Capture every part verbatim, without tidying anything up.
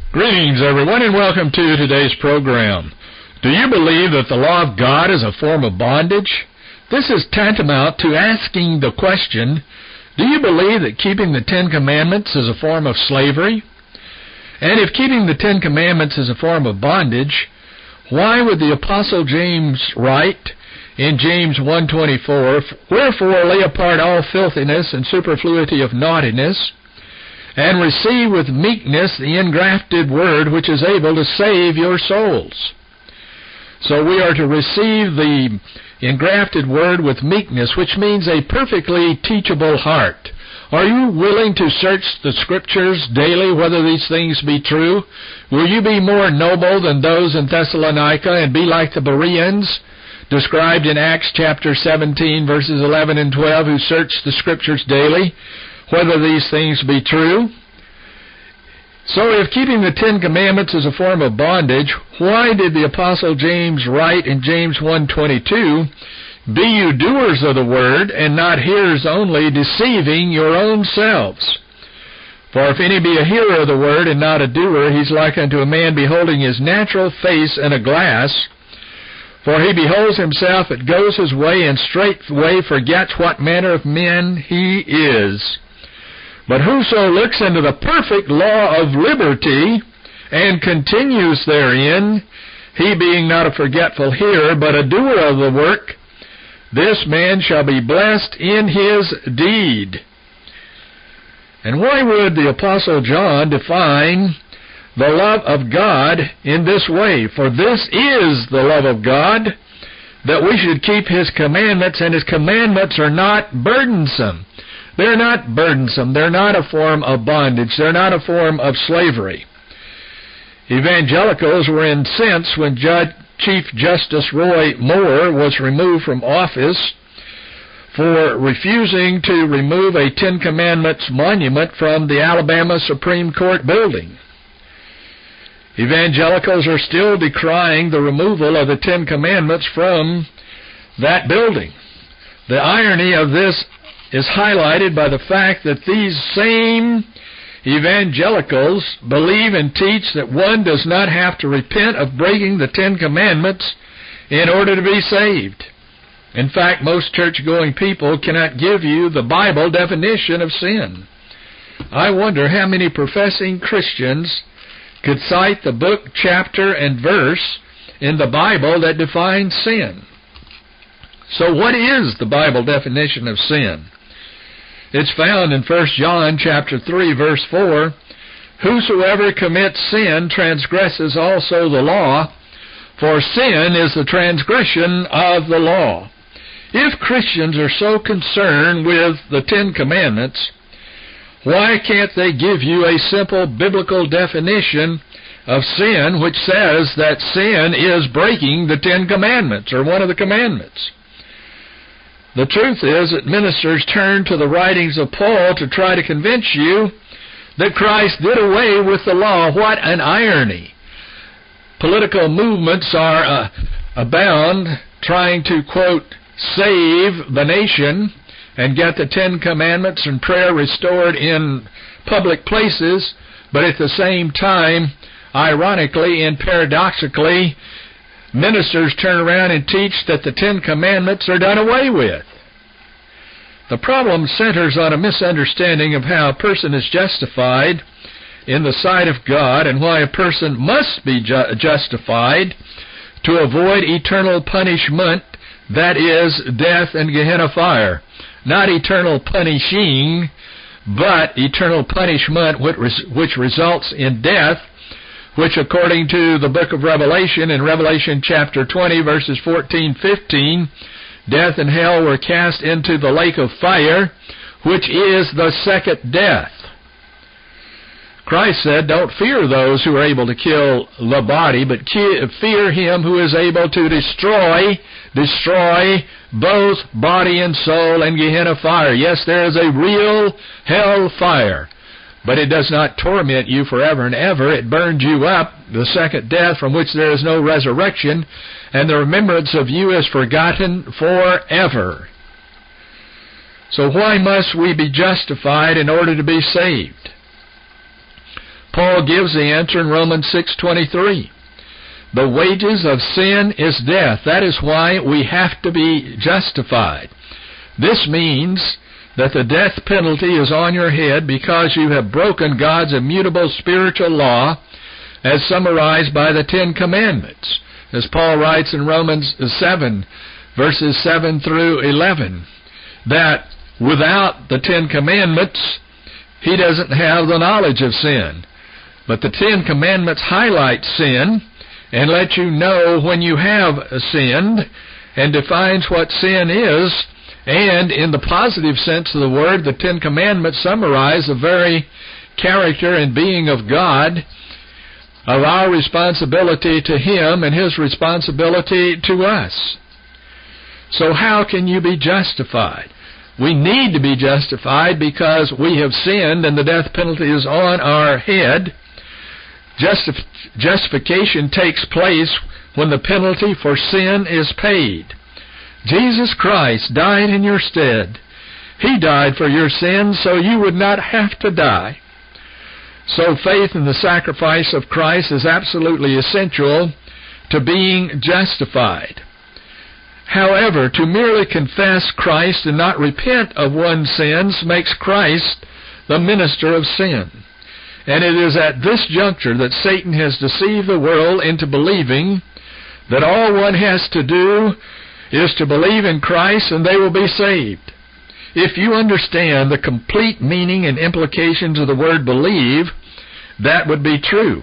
Greetings, everyone, and welcome to today's program. Do you believe that the law of God is a form of bondage? This is tantamount to asking the question, do you believe that keeping the Ten Commandments is a form of slavery? And if keeping the Ten Commandments is a form of bondage, why would the Apostle James write in James one twenty-four, "Wherefore lay apart all filthiness and superfluity of naughtiness, and receive with meekness the engrafted word which is able to save your souls." So we are to receive the engrafted word with meekness, which means a perfectly teachable heart. Are you willing to search the Scriptures daily whether these things be true? Will you be more noble than those in Thessalonica and be like the Bereans, described in Acts chapter seventeen, verses eleven and twelve, who search the Scriptures daily whether these things be true? So if keeping the Ten Commandments is a form of bondage, why did the Apostle James write in James one twenty-two, "Be you doers of the word, and not hearers only, deceiving your own selves? For if any be a hearer of the word, and not a doer, he's like unto a man beholding his natural face in a glass. For he beholds himself, and goes his way, and straightway forgets what manner of man he is. But whoso looks into the perfect law of liberty, and continues therein, he being not a forgetful hearer, but a doer of the work, this man shall be blessed in his deed." And why would the Apostle John define the love of God in this way? For this is the love of God, that we should keep His commandments, and His commandments are not burdensome. They're not burdensome. They're not a form of bondage. They're not a form of slavery. Evangelicals were incensed when Judge, Chief Justice Roy Moore was removed from office for refusing to remove a Ten Commandments monument from the Alabama Supreme Court building. Evangelicals are still decrying the removal of the Ten Commandments from that building. The irony of this is highlighted by the fact that these same evangelicals believe and teach that one does not have to repent of breaking the Ten Commandments in order to be saved. In fact, most church-going people cannot give you the Bible definition of sin. I wonder how many professing Christians could cite the book, chapter, and verse in the Bible that defines sin. So what is the Bible definition of sin? It's found in First John chapter three, verse four, "Whosoever commits sin transgresses also the law, for sin is the transgression of the law." If Christians are so concerned with the Ten Commandments, why can't they give you a simple biblical definition of sin, which says that sin is breaking the Ten Commandments, or one of the commandments? The truth is that ministers turn to the writings of Paul to try to convince you that Christ did away with the law. What an irony. Political movements are uh, abound trying to, quote, save the nation and get the Ten Commandments and prayer restored in public places, but at the same time, ironically and paradoxically, ministers turn around and teach that the Ten Commandments are done away with. The problem centers on a misunderstanding of how a person is justified in the sight of God, and why a person must be ju- justified to avoid eternal punishment, that is, death and Gehenna fire. Not eternal punishing, but eternal punishment which, res- which results in death, which according to the book of Revelation, in Revelation chapter twenty, verses fourteen, fifteen, death and hell were cast into the lake of fire, which is the second death. Christ said, don't fear those who are able to kill the body, but fear Him who is able to destroy, destroy both body and soul in Gehenna fire. Yes, there is a real hell fire, but it does not torment you forever and ever. It burns you up, the second death, from which there is no resurrection, and the remembrance of you is forgotten forever. So why must we be justified in order to be saved? Paul gives the answer in Romans six twenty-three. The wages of sin is death. That is why we have to be justified. This means that the death penalty is on your head because you have broken God's immutable spiritual law as summarized by the Ten Commandments. As Paul writes in Romans seven, verses seven through eleven, that without the Ten Commandments, he doesn't have the knowledge of sin. But the Ten Commandments highlight sin and let you know when you have sinned and defines what sin is. And in the positive sense of the word, the Ten Commandments summarize the very character and being of God, of our responsibility to Him and His responsibility to us. So how can you be justified? We need to be justified because we have sinned and the death penalty is on our head. Justif- justification takes place when the penalty for sin is paid. Jesus Christ died in your stead. He died for your sins so you would not have to die. So faith in the sacrifice of Christ is absolutely essential to being justified. However, to merely confess Christ and not repent of one's sins makes Christ the minister of sin. And it is at this juncture that Satan has deceived the world into believing that all one has to do is to believe in Christ and they will be saved. If you understand the complete meaning and implications of the word believe, that would be true.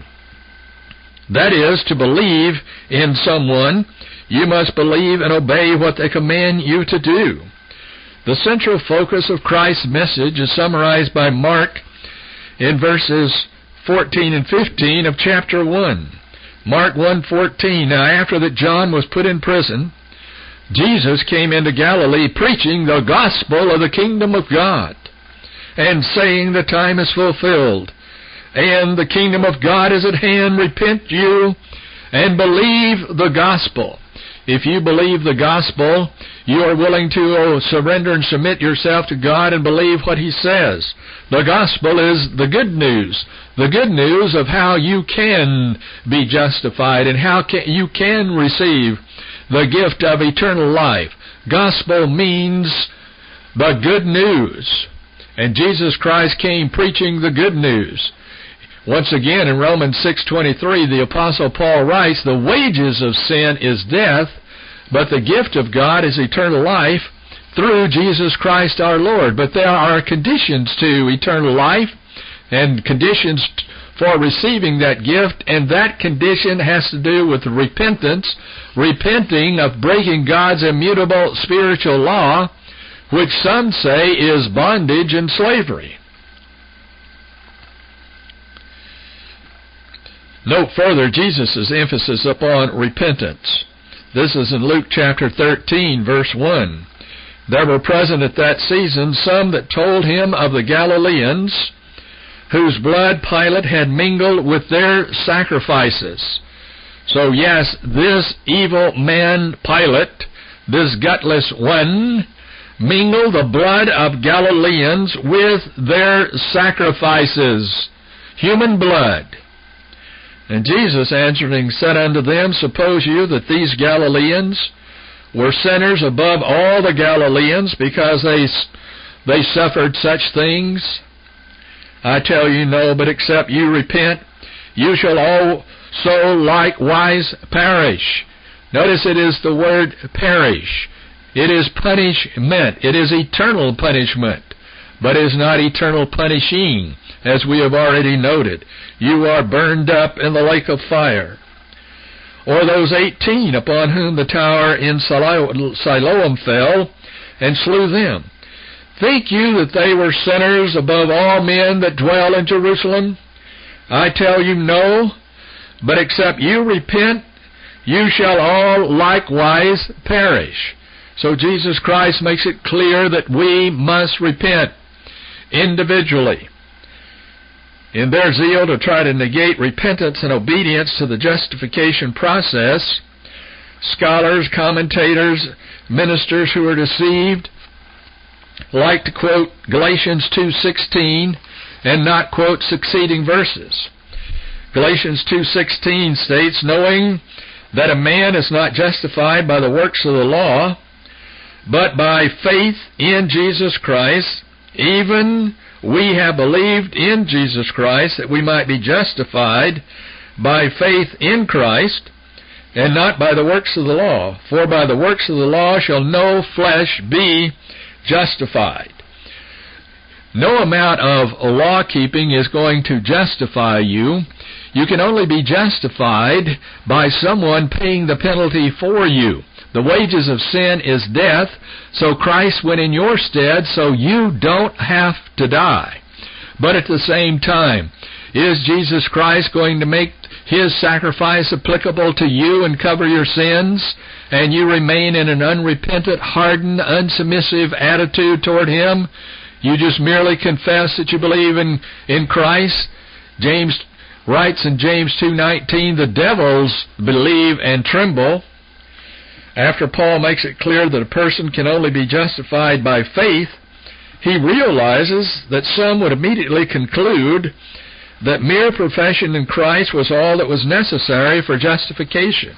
That is, to believe in someone, you must believe and obey what they command you to do. The central focus of Christ's message is summarized by Mark in verses fourteen and fifteen of chapter one. Mark one fourteen, Now after that John was put in prison, Jesus came into Galilee preaching the gospel of the kingdom of God, and saying, the time is fulfilled, and the kingdom of God is at hand. Repent you and believe the gospel. If you believe the gospel, you are willing to oh, surrender and submit yourself to God and believe what He says. The gospel is the good news. The good news of how you can be justified and how can, you can receive the gift of eternal life. Gospel means the good news. And Jesus Christ came preaching the good news. Once again, in Romans six twenty-three, the Apostle Paul writes, the wages of sin is death, but the gift of God is eternal life through Jesus Christ our Lord. But there are conditions to eternal life and conditions for receiving that gift, and that condition has to do with repentance, repenting of breaking God's immutable spiritual law, which some say is bondage and slavery. Note further Jesus' emphasis upon repentance. This is in Luke chapter thirteen, verse one. There were present at that season some that told him of the Galileans, whose blood Pilate had mingled with their sacrifices. So yes, this evil man Pilate, this gutless one, mingled the blood of Galileans with their sacrifices, human blood. And Jesus answering said unto them, Suppose you that these Galileans were sinners above all the Galileans, because they they suffered such things? I tell you, no, but except you repent, you shall also likewise perish. Notice it is the word perish. It is punishment. It is eternal punishment, but it is not eternal punishing, as we have already noted. You are burned up in the lake of fire. Or those eighteen upon whom the tower in Siloam fell and slew them. Think you that they were sinners above all men that dwell in Jerusalem? I tell you, no, but except you repent, you shall all likewise perish. So Jesus Christ makes it clear that we must repent individually. In their zeal to try to negate repentance and obedience to the justification process, scholars, commentators, ministers who are deceived like to quote Galatians two sixteen and not quote succeeding verses. Galatians two sixteen states, knowing that a man is not justified by the works of the law, but by faith in Jesus Christ, even we have believed in Jesus Christ, that we might be justified by faith in Christ, and not by the works of the law. For by the works of the law shall no flesh be justified. No amount of law-keeping is going to justify you. You can only be justified by someone paying the penalty for you. The wages of sin is death, so Christ went in your stead so you don't have to die. But at the same time, is Jesus Christ going to make His sacrifice applicable to you and cover your sins, and you remain in an unrepentant, hardened, unsubmissive attitude toward Him? You just merely confess that you believe in, in Christ? James writes in James two nineteen, the devils believe and tremble. After Paul makes it clear that a person can only be justified by faith, he realizes that some would immediately conclude that mere profession in Christ was all that was necessary for justification.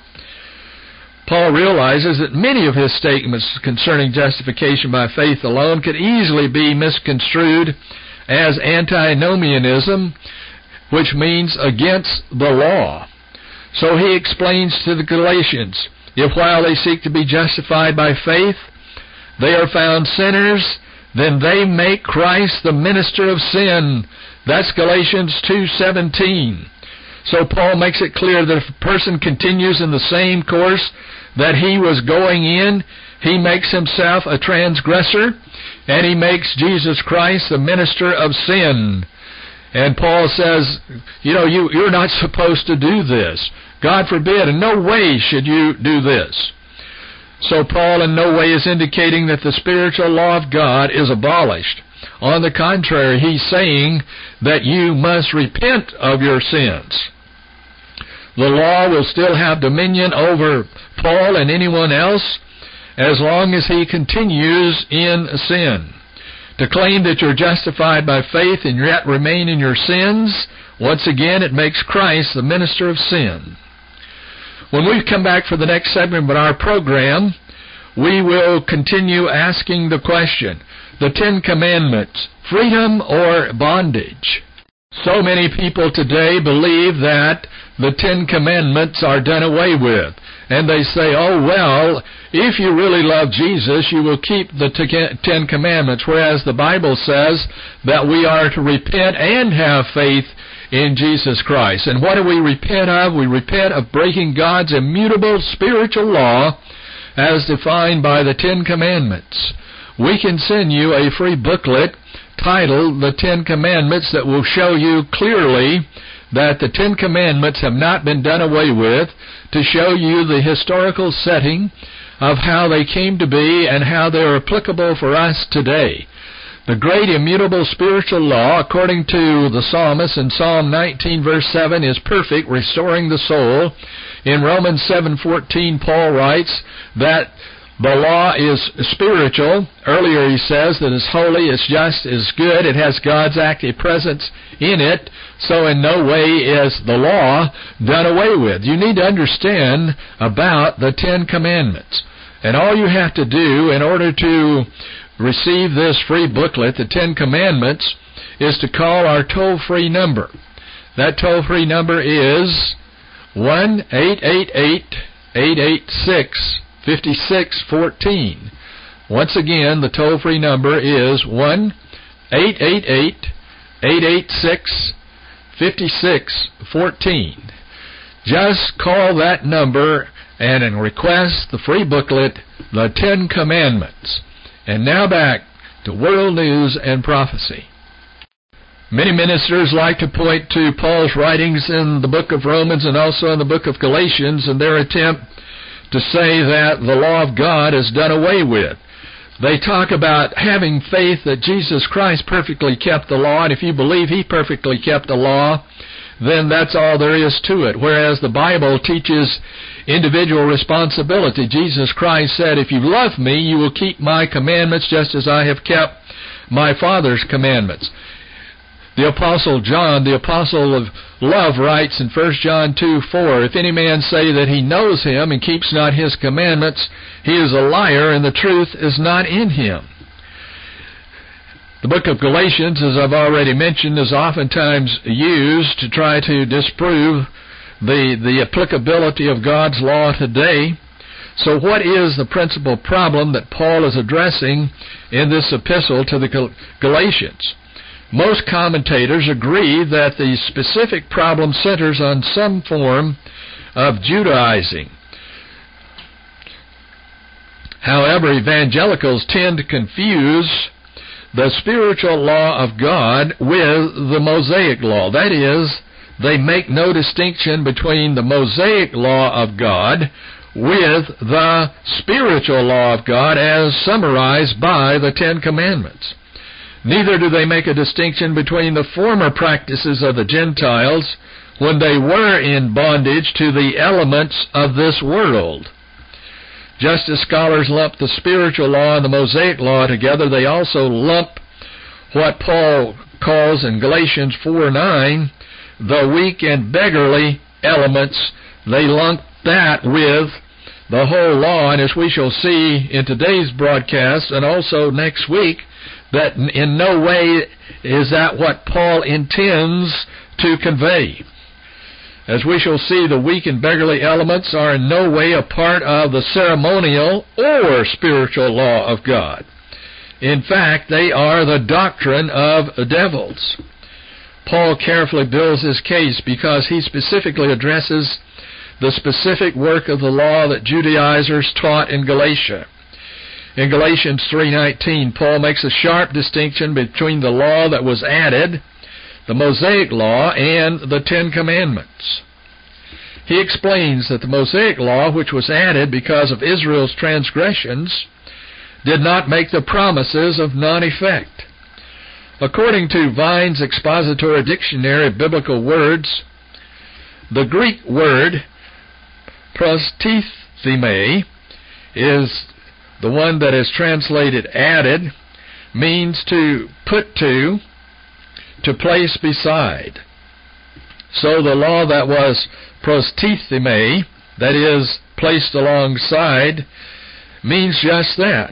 Paul realizes that many of his statements concerning justification by faith alone could easily be misconstrued as antinomianism, which means against the law. So he explains to the Galatians, if while they seek to be justified by faith, they are found sinners, then they make Christ the minister of sin. That's Galatians two seventeen. So Paul makes it clear that if a person continues in the same course that he was going in, he makes himself a transgressor, and he makes Jesus Christ the minister of sin. And Paul says, you know, you, you're not supposed to do this. God forbid, in no way should you do this. So Paul in no way is indicating that the spiritual law of God is abolished. On the contrary, he's saying that you must repent of your sins. The law will still have dominion over Paul and anyone else as long as he continues in sin. To claim that you're justified by faith and yet remain in your sins, once again it makes Christ the minister of sin. When we come back for the next segment of our program, we will continue asking the question, the Ten Commandments, freedom or bondage? So many people today believe that the Ten Commandments are done away with. And they say, oh, well, if you really love Jesus, you will keep the Ten Commandments, whereas the Bible says that we are to repent and have faith in Jesus Christ. And what do we repent of? We repent of breaking God's immutable spiritual law as defined by the Ten Commandments. We can send you a free booklet titled The Ten Commandments that will show you clearly that the Ten Commandments have not been done away with, to show you the historical setting of how they came to be and how they are applicable for us today. The great immutable spiritual law, according to the psalmist in Psalm nineteen verse seven, is perfect, restoring the soul. In Romans seven fourteen, Paul writes that the law is spiritual. Earlier he says that it's holy, it's just, it's good, it has God's active presence in it, so in no way is the law done away with. You need to understand about the Ten Commandments. And all you have to do in order to receive this free booklet, the Ten Commandments, is to call our toll-free number. That toll-free number is one eight eight eight, eight eight six, five six one four. Once again, the toll-free number is one eight eight eight, eight eight six, five six one four. Just call that number and request the free booklet, The Ten Commandments. And now back to World News and Prophecy. Many ministers like to point to Paul's writings in the book of Romans and also in the book of Galatians in their attempt to say that the law of God is done away with. They talk about having faith that Jesus Christ perfectly kept the law, and if you believe He perfectly kept the law, then that's all there is to it. Whereas the Bible teaches individual responsibility. Jesus Christ said, if you love me, you will keep my commandments just as I have kept my Father's commandments. The Apostle John, the Apostle of Love, writes in First John two four, "If any man say that he knows him and keeps not his commandments, he is a liar, and the truth is not in him." The book of Galatians, as I've already mentioned, is oftentimes used to try to disprove the, the applicability of God's law today. So what is the principal problem that Paul is addressing in this epistle to the Gal- Galatians? Most commentators agree that the specific problem centers on some form of Judaizing. However, evangelicals tend to confuse the spiritual law of God with the Mosaic law. That is, they make no distinction between the Mosaic law of God with the spiritual law of God as summarized by the Ten Commandments. Neither do they make a distinction between the former practices of the Gentiles when they were in bondage to the elements of this world. Just as scholars lump the spiritual law and the Mosaic law together, they also lump what Paul calls in Galatians four nine the weak and beggarly elements. They lump that with the whole law, and as we shall see in today's broadcast and also next week, that in no way is that what Paul intends to convey. As we shall see, the weak and beggarly elements are in no way a part of the ceremonial or spiritual law of God. In fact, they are the doctrine of devils. Paul carefully builds his case because he specifically addresses the specific work of the law that Judaizers taught in Galatia. In Galatians three nineteen, Paul makes a sharp distinction between the law that was added, the Mosaic law, and the Ten Commandments. He explains that the Mosaic law, which was added because of Israel's transgressions, did not make the promises of non-effect. According to Vine's Expository Dictionary of Biblical Words, the Greek word prostitheme is the one that is translated added, means to put to, to place beside. So the law that was prostitheme, that is, placed alongside, means just that,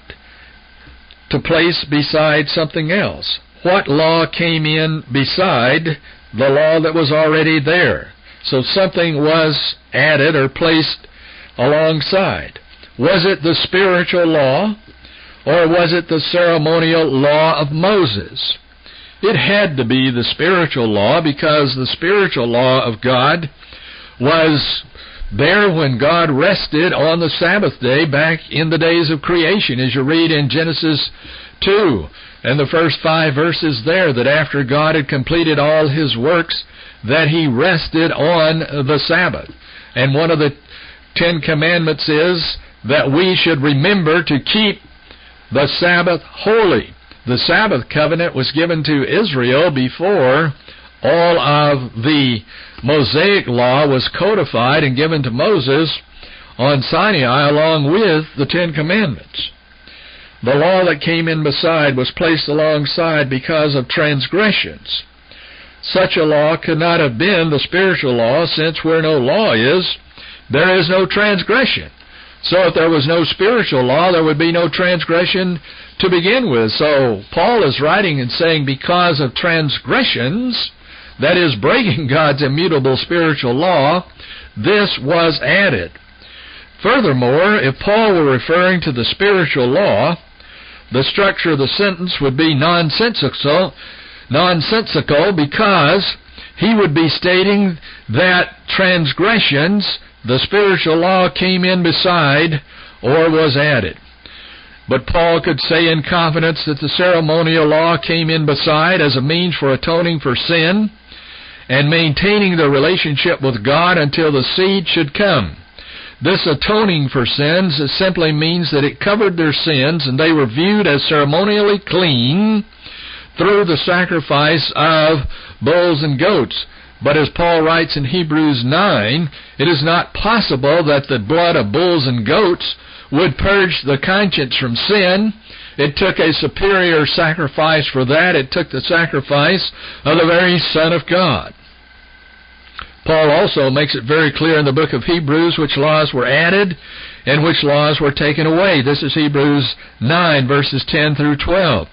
to place beside something else. What law came in beside the law that was already there? So something was added or placed alongside. Was it the spiritual law, or was it the ceremonial law of Moses? It had to be the spiritual law, because the spiritual law of God was there when God rested on the Sabbath day back in the days of creation, as you read in Genesis two and the first five verses there, that after God had completed all His works, that He rested on the Sabbath. And one of the Ten Commandments is that we should remember to keep the Sabbath holy. The Sabbath covenant was given to Israel before all of the Mosaic law was codified and given to Moses on Sinai along with the Ten Commandments. The law that came in beside was placed alongside because of transgressions. Such a law could not have been the spiritual law, since where no law is, there is no transgression. So if there was no spiritual law, there would be no transgression to begin with. So Paul is writing and saying, because of transgressions, that is, breaking God's immutable spiritual law, this was added. Furthermore, if Paul were referring to the spiritual law, the structure of the sentence would be nonsensical, nonsensical because he would be stating that transgressions, the spiritual law, came in beside or was added. But Paul could say in confidence that the ceremonial law came in beside as a means for atoning for sin and maintaining the relationship with God until the seed should come. This atoning for sins simply means that it covered their sins and they were viewed as ceremonially clean through the sacrifice of bulls and goats. But as Paul writes in Hebrews nine, it is not possible that the blood of bulls and goats would purge the conscience from sin, It took a superior sacrifice for that. It took the sacrifice of the very Son of God. Paul also makes it very clear in the book of Hebrews which laws were added and which laws were taken away. This is Hebrews nine, verses ten through twelve.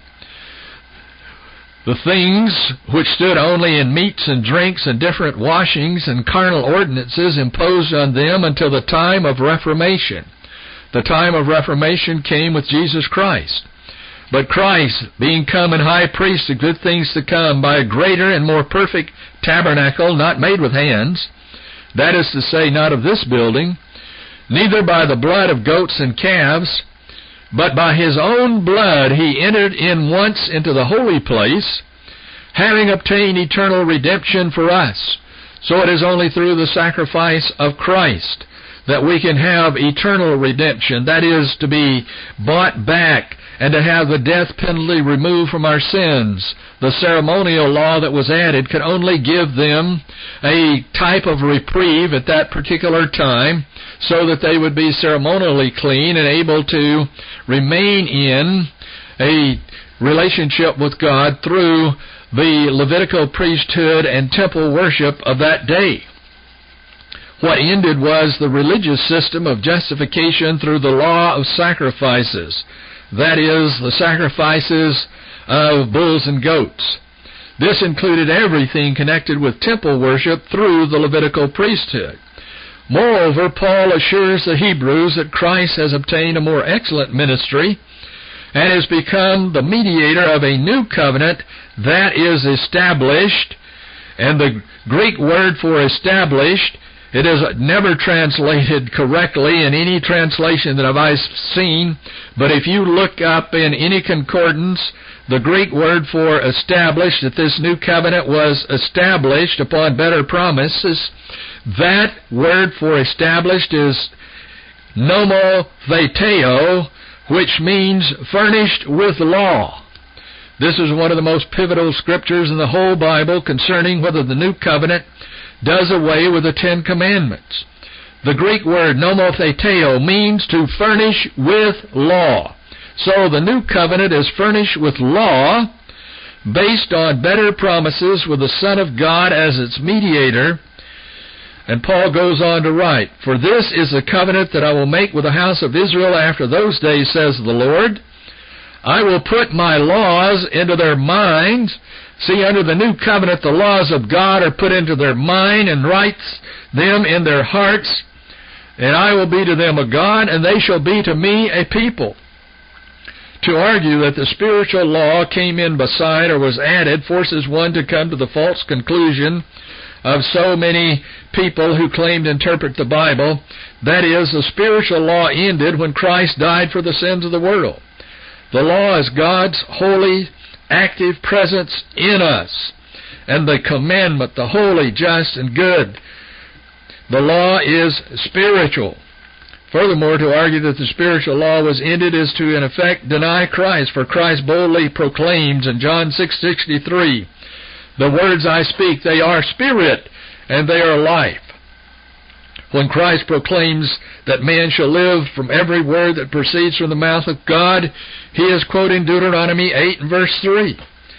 The things which stood only in meats and drinks and different washings and carnal ordinances imposed on them until the time of Reformation. The time of Reformation came with Jesus Christ. But Christ, being come and high priest of good things to come, by a greater and more perfect tabernacle, not made with hands, that is to say, not of this building, neither by the blood of goats and calves, but by his own blood he entered in once into the holy place, having obtained eternal redemption for us. So it is only through the sacrifice of Christ that we can have eternal redemption, that is, to be bought back and to have the death penalty removed from our sins. The ceremonial law that was added could only give them a type of reprieve at that particular time so that they would be ceremonially clean and able to remain in a relationship with God through the Levitical priesthood and temple worship of that day. What ended was the religious system of justification through the law of sacrifices. That is, the sacrifices of bulls and goats. This included everything connected with temple worship through the Levitical priesthood. Moreover, Paul assures the Hebrews that Christ has obtained a more excellent ministry and has become the mediator of a new covenant that is established. And the Greek word for established, it is never translated correctly in any translation that I've seen, but if you look up in any concordance, the Greek word for established, that this new covenant was established upon better promises, that word for established is nomotheteo, which means furnished with law. This is one of the most pivotal scriptures in the whole Bible concerning whether the new covenant does away with the Ten Commandments. The Greek word nomotheteo means to furnish with law. So the new covenant is furnished with law based on better promises with the Son of God as its mediator. And Paul goes on to write, "For this is the covenant that I will make with the house of Israel after those days, says the Lord. I will put my laws into their minds." See, under the new covenant, the laws of God are put into their mind and writes them in their hearts. "And I will be to them a God, and they shall be to me a people." To argue that the spiritual law came in beside or was added forces one to come to the false conclusion of so many people who claim to interpret the Bible. That is, the spiritual law ended when Christ died for the sins of the world. The law is God's holy, active presence in us, and the commandment, the holy, just, and good. The law is spiritual. Furthermore, to argue that the spiritual law was ended is to, in effect, deny Christ, for Christ boldly proclaims in John six sixty-three, "The words I speak, they are spirit, and they are life." When Christ proclaims that man shall live from every word that proceeds from the mouth of God, he is quoting Deuteronomy eight and verse three.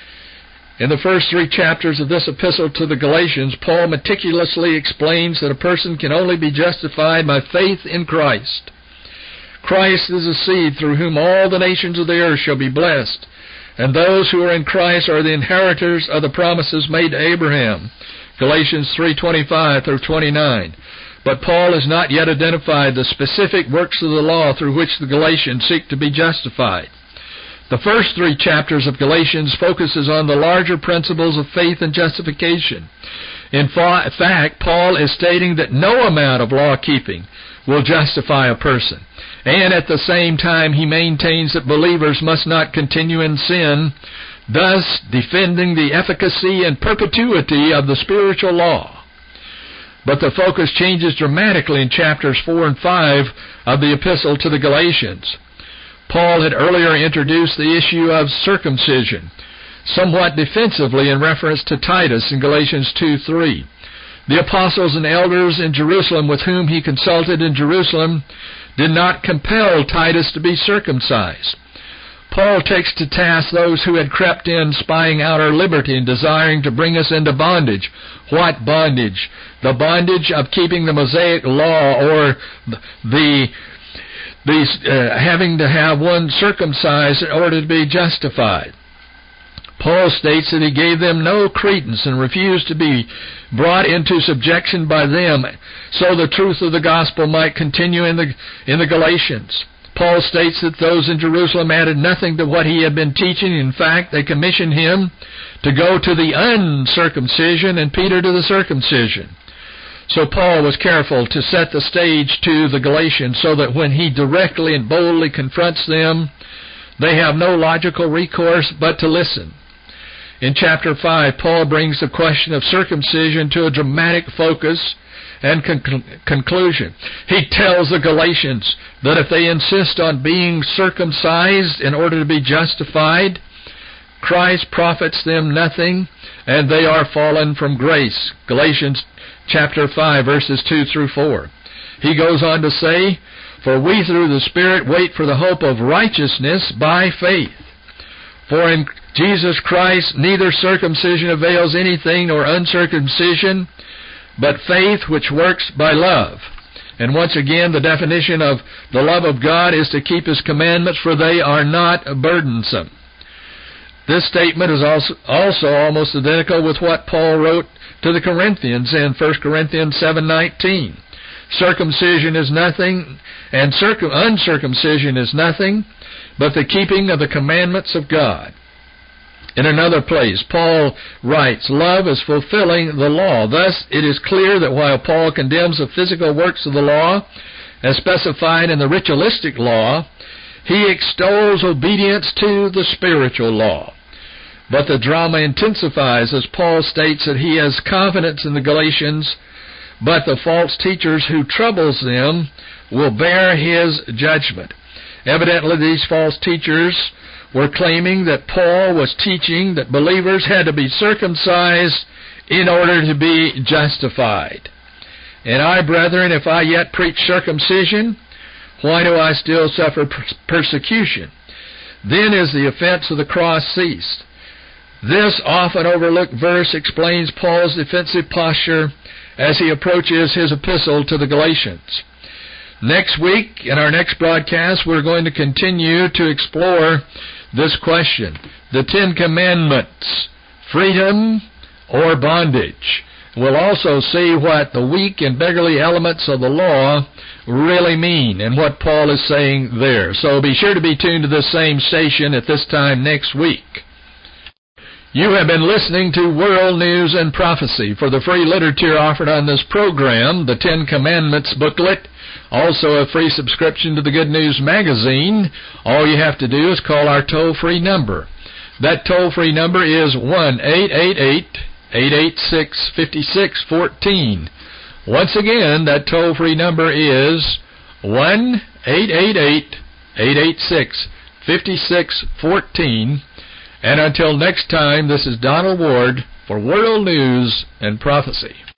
In the first three chapters of this epistle to the Galatians, Paul meticulously explains that a person can only be justified by faith in Christ. Christ is the seed through whom all the nations of the earth shall be blessed, and those who are in Christ are the inheritors of the promises made to Abraham. Galatians three twenty-five through twenty-nine. But Paul has not yet identified the specific works of the law through which the Galatians seek to be justified. The first three chapters of Galatians focuses on the larger principles of faith and justification. In fa- fact, Paul is stating that no amount of law-keeping will justify a person. And at the same time, he maintains that believers must not continue in sin, thus defending the efficacy and perpetuity of the spiritual law. But the focus changes dramatically in chapters four and five of the epistle to the Galatians. Paul had earlier introduced the issue of circumcision, somewhat defensively in reference to Titus in Galatians two three. The apostles and elders in Jerusalem with whom he consulted in Jerusalem did not compel Titus to be circumcised. Paul takes to task those who had crept in, spying out our liberty and desiring to bring us into bondage. What bondage? The bondage of keeping the Mosaic law, or the the uh, having to have one circumcised in order to be justified. Paul states that he gave them no credence and refused to be brought into subjection by them, so the truth of the gospel might continue in the in the Galatians. Paul states that those in Jerusalem added nothing to what he had been teaching. In fact, they commissioned him to go to the uncircumcision and Peter to the circumcision. So Paul was careful to set the stage to the Galatians so that when he directly and boldly confronts them, they have no logical recourse but to listen. In chapter five, Paul brings the question of circumcision to a dramatic focus and con- conclusion. He tells the Galatians that if they insist on being circumcised in order to be justified, Christ profits them nothing, and they are fallen from grace. Galatians chapter five, verses two through four. He goes on to say, "For we through the Spirit wait for the hope of righteousness by faith. For in Jesus Christ neither circumcision avails anything nor uncircumcision, but faith which works by love." And once again, the definition of the love of God is to keep His commandments, for they are not burdensome. This statement is also, also almost identical with what Paul wrote to the Corinthians in First Corinthians seven nineteen. Circumcision is nothing, and circum- uncircumcision is nothing, but the keeping of the commandments of God. In another place, Paul writes, "Love is fulfilling the law." Thus, it is clear that while Paul condemns the physical works of the law, as specified in the ritualistic law, he extols obedience to the spiritual law. But the drama intensifies as Paul states that he has confidence in the Galatians, but the false teachers who troubles them will bear his judgment. Evidently, these false teachers were claiming that Paul was teaching that believers had to be circumcised in order to be justified. "And I, brethren, if I yet preach circumcision, why do I still suffer persecution? Then is the offense of the cross ceased." This often overlooked verse explains Paul's defensive posture as he approaches his epistle to the Galatians. Next week, in our next broadcast, we're going to continue to explore this question: the Ten Commandments, freedom or bondage? We'll also see what the weak and beggarly elements of the law really mean and what Paul is saying there. So be sure to be tuned to this same station at this time next week. You have been listening to World News and Prophecy. For the free literature offered on this program, the Ten Commandments booklet, also a free subscription to the Good News magazine, all you have to do is call our toll-free number. That toll-free number is one eight eight eight, eight eight six, five six one four. Once again, that toll-free number is one eight eight eight, eight eight six, five six one four. And until next time, this is Donald Ward for World News and Prophecy.